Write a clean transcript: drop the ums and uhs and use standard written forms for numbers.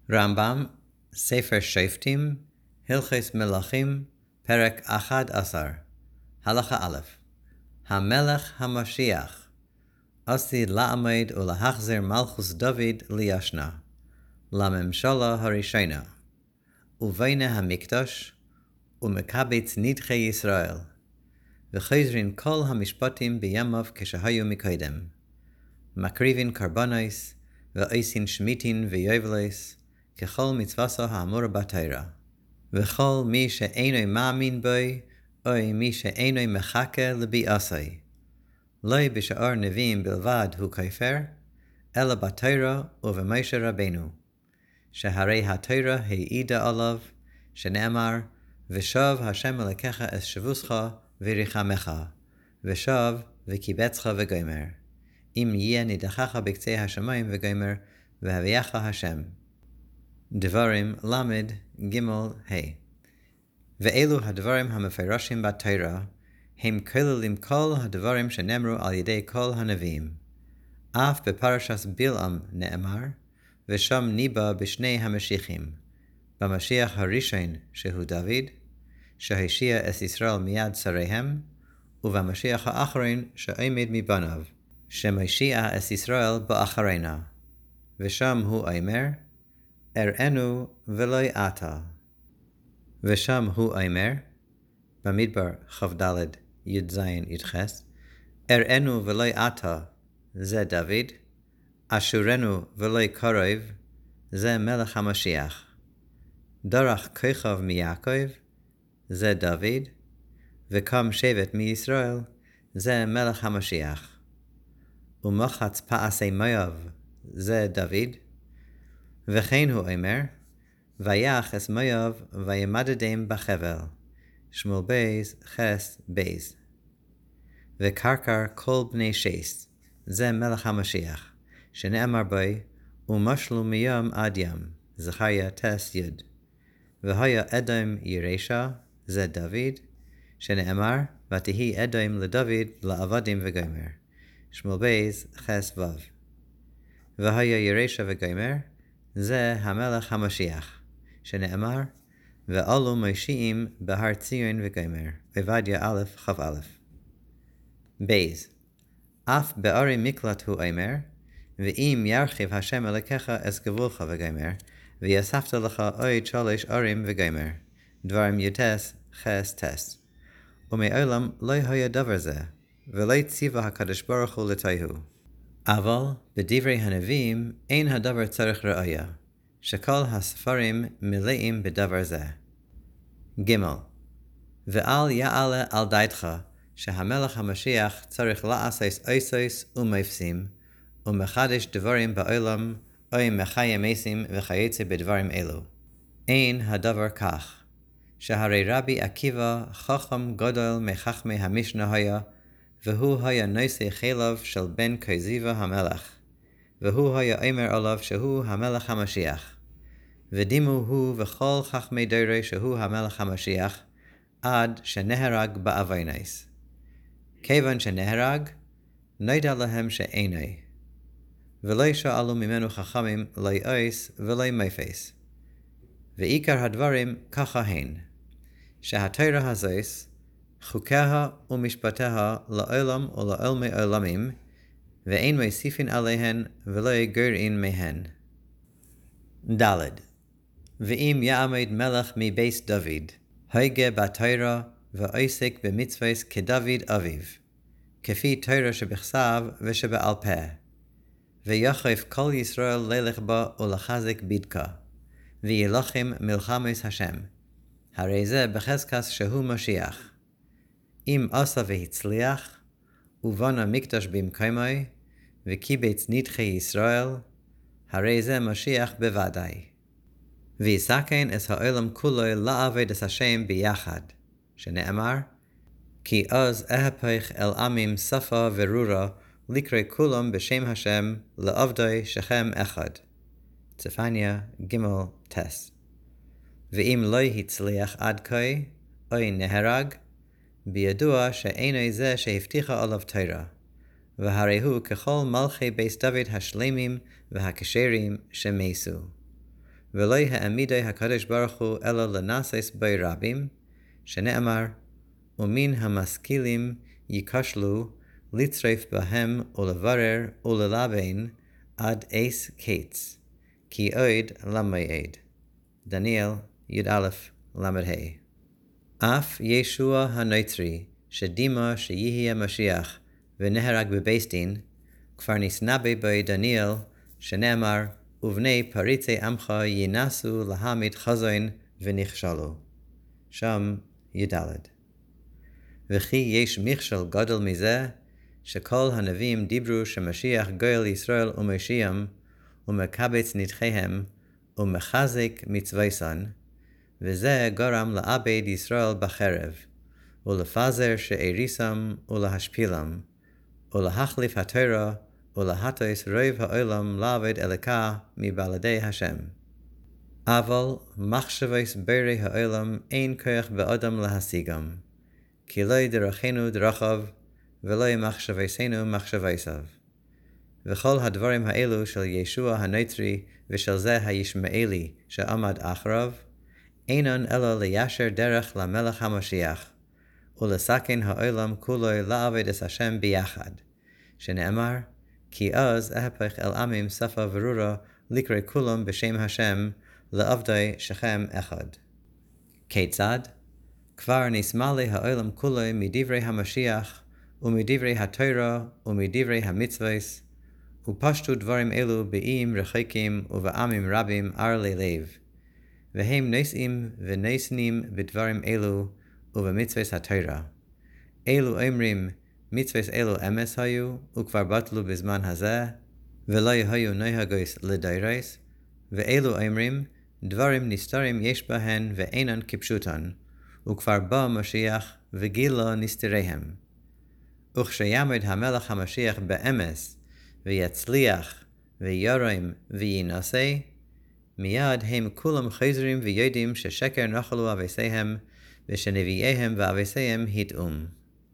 רמב"ם, ספר שופטים, הלכות מלכים, פרק 11. הלכה א'. המלך המשיח עשי לעמוד ולהחזיר מלכוס דוד לישנה, לממשלה הראשונה, ובנה המקדש, ומקבץ נדחי ישראל, וחוזרים כל המשפטים בימיו כשהיו מקודם, מקריבין קרבנוס, ועושים שמיטין ויובלוס, ככל מצווסו האמור בתורה. וכל מי שאינו מאמין בו, או מי שאינו מחכה לביאסי, לא בשאר נביאים בלבד הוא כופר, אלא בתורה ובמשה רבנו, שהרי התורה העידה עליו, שנאמר, ושב השם אלוקיך את שבוסך וריחמך, ושב וקיבצך וגומר. אם יהיה נידחך בקצה השמיים וגומר, והביאך השם. דברים למד ג' ה'. ואלו הדברים המפורשים בתורה, הם כוללים כל הדברים שנאמרו על ידי כל הנביאים. אף בפרשת בלעם נאמר, ושם ניבא בשני המשיחים, במשיח הראשון שהוא דוד, שהושיע את ישראל מיד צריהם, ובמשיח האחרון שעומד מבניו, שמושיע את ישראל באחרינה. ושם הוא אומר, אראנו ולא עתה. ושם הוא אומר, במדבר כ"ד י"ז י"ח, אראנו ולא עתה, זה דוד, אשורנו ולא קרוב, זה מלך המשיח. דרך כוכב מיעקב, זה דוד, וקם שבט מישראל, זה מלך המשיח. ומחץ פעשי מואב, זה דוד, וכן הוא אומר, ויח את מואב וימדדם בחבל, שמואל בייס חס בייס. וקרקר כל בני שש, זה מלך המשיח, שנאמר בו, ומשלו מיום עד יום, זכריה טס י'. והיה אדום ירשע, זה דוד, שנאמר, ותהי אדום לדוד לעבדים וגומר, שמואל בייס חס ו'. והיה ירשע וגומר, זה המלך המשיח, שנאמר, ועלו מושיעים בהר ציון וגומר, עובדיה א' כ"א. בייז, אף בערי מקלט הוא אומר, ואם ירחיב השם אלוקיך את גבולך וגומר, ויספת לך עוד 3 ערים וגומר, דברים י"ט חס טס. ומעולם לא היה דבר זה, ולא ציווה הקדוש ברוך הוא לתוהו. אבל בדברי הנביאים אין הדבר צריך ראיה, שכל הספרים מלאים בדבר זה. ג' ואל יעלה על דעתך, שהמלך המשיח צריך לעשות עושות ומפסים, ומחדש דברים בעולם, או מחיה מסים וכיוצא בדברים אלו. אין הדבר כך, שהרי רבי עקיבא חכם גדול מחכמי המשנה היה, והוא היה נושא חיליו של בן כוזיבא המלך, והוא היה אומר עליו שהוא המלך המשיח. ודימו הוא וכל חכמי דורו שהוא המלך המשיח, עד שנהרג בעוונוס. כיוון שנהרג, נודע להם שאינו. ולא שאלו ממנו חכמים לא עוש ולא מפס. ועיקר הדברים ככה הן, שהתורה הזאת, חוקיה ומשפטיה לעולם ולעולמי עולמים, ואין מוסיפין עליהן ולא גורעין מהן. ד' ואם יעמוד מלך מבית דוד, הוגה בתורה ועוסק במצוות כדוד אביו, כפי תורה שבכתב ושבעל פה, ויחף כל ישראל ללך בה ולחזק בדקה, וילחם מלחמות השם, הרי זה בחזקת שהוא משיח. אם עשה והצליח, ובנה מקדש במקומו, וקיבץ נדחי ישראל, הרי זה משיח בוודאי. ויסכן את העולם כולו לעבוד את השם ביחד, שנאמר, כי אז אהפך אל עמים שפה ורורה, לקרוא כולם בשם השם, לעבדו שכם אחד. צפניה ג' טס. ואם לא הצליח עד כה, או נהרג, בידוע שאינו זה שהבטיחה עליו תורה, והרי הוא ככל מלכי בית דוד השלמים והכשרים שמסו. ולא העמידי הקדוש ברוך הוא אלא לנסס בי רבים, שנאמר, ומן המשכילים ייכשלו לצרף בהם ולברר וללבן עד עש קץ, כי עוד למועד. דניאל י"א למ"ה. אף ישוע הנוצרי, שדימה שיהיה משיח ונהרג בבייסטין, כבר נסנבא בי דניאל, שנאמר, ובני פריצי עמך ינסו להעמיד חזון ונכשלו. שם י"ד. וכי יש מכשל גדול מזה, שכל הנביאים דיברו שמשיח גואל ישראל ומשיעם, ומקבץ נדחיהם, ומחזק מצווסן, וזה גורם לאבד ישראל בחרב, ולפזר שאריסם ולהשפילם, ולהחליף התורה, ולהטוס רוב העולם לעבוד אלוקה מבלעדי השם. אבל מחשבוס בורא העולם אין כוח באדם להשיגם, כי לא דרכנו דרכיו, ולא מחשבוסנו מחשבוסיו. וכל הדברים האלו של ישוע הנוצרי ושל זה הישמעאלי שעמד אחריו, אינן אלא ליישר דרך למלך המשיח, ולסכן העולם כולו לעבוד את השם ביחד, שנאמר, כי אז אהפך אל עמים שפה ברורה לקרוא כולם בשם השם, לעבדי שכם אחד. כיצד? כבר נסמא העולם כולו מדברי המשיח, ומדברי התורה, ומדברי המצוות, ופשטו דברים אלו באיים רחוקים ובעמים רבים ערלי לב, והם נושאים ונשנים בדברים אלו ובמצוות התורה. אלו אומרים, מצוות אלו אמס היו, וכבר בטלו בזמן הזה, ולא היו נוהגות לדורות, ואלו אומרים, דברים נסתרים יש בהן ואינן כפשוטן, וכבר בא משיח וגילה נסתריהם. וכשיעמוד המלך המשיח באמס, ויצליח, ויורם, וינשא, מיד הם כולם חוזרים ויודעים ששקר נחלו אבותיהם, ושנביאיהם ואבותיהם הטעום.